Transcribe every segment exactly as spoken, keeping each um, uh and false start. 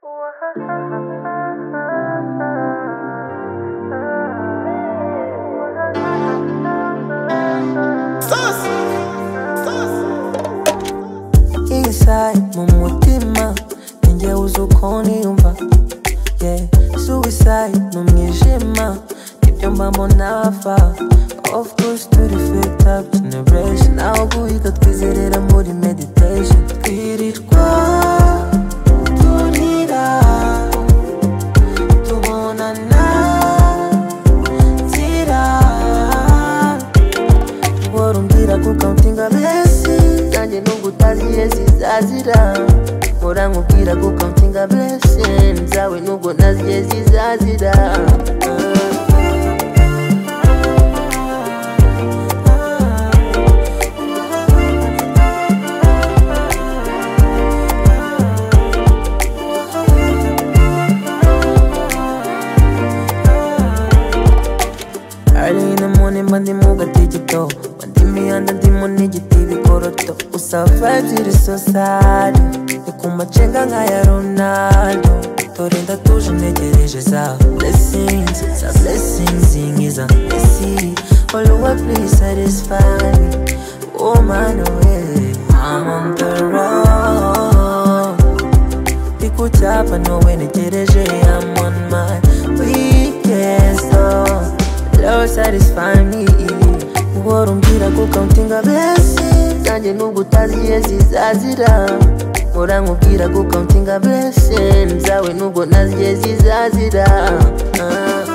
Inside mu mutima ninjye uzi uko niyumva, yeah. Suicide n'umwijima nibyo mbamo nafa. Of course turi fake up generation, aho guhiga twizerera muri meditation. Twirirwa turira tubonana nzira, warumbwira ku countinga blessings zanjye nubwo utaziye zizazira. Mpora nkubwira ku countinga blessings zawe nubwo naziye zizazira. Early in the morning bandi mu gatigito, bandi imihanda ndimo n'igiti bikoroto. Gusa vibes iri so sad, ni ku macenga nk'aya Ronaldo. Dore ndatuje ntegereje za blessings, za blessings inkiza isi. Oluwa please satisfy me, oh man away. I'm on the road, ndi ku cyapa nowe ntegereje. I'm on my weekend so Lord satisfy me. Warumbwira ku countinga blessings zanjye nubwo utaziye zizazira. Mpora nkubwira ku countinga blessings zawe nubwo naziye zizazira. uh.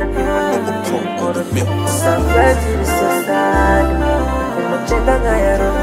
Sampai di sana, macam tangan